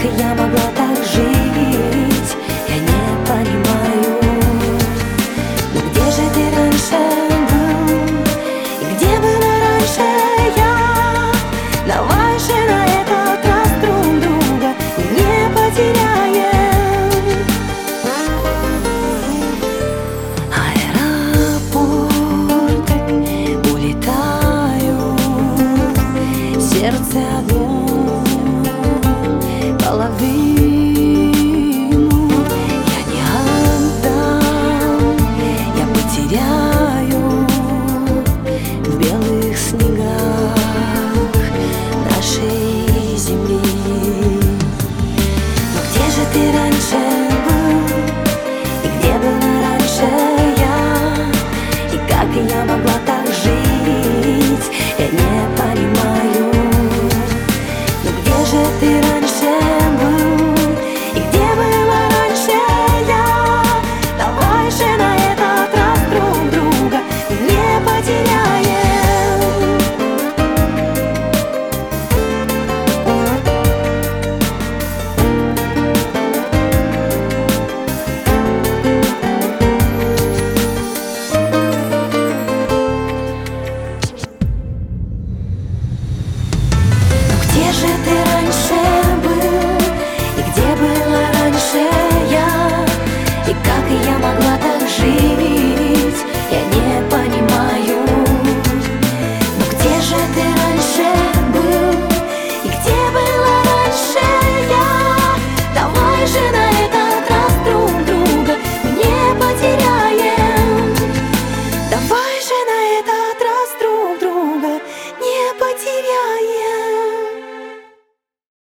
я могла так жить? Я не понимаю. Но где же ты раньше был? И где была раньше я? Давай же на этот раз друг друга не потеряем. Аэропорт, улетаю, сердце одно, половину я не отдам, я потеряю в белых снегах нашей земли. Но где же ты раньше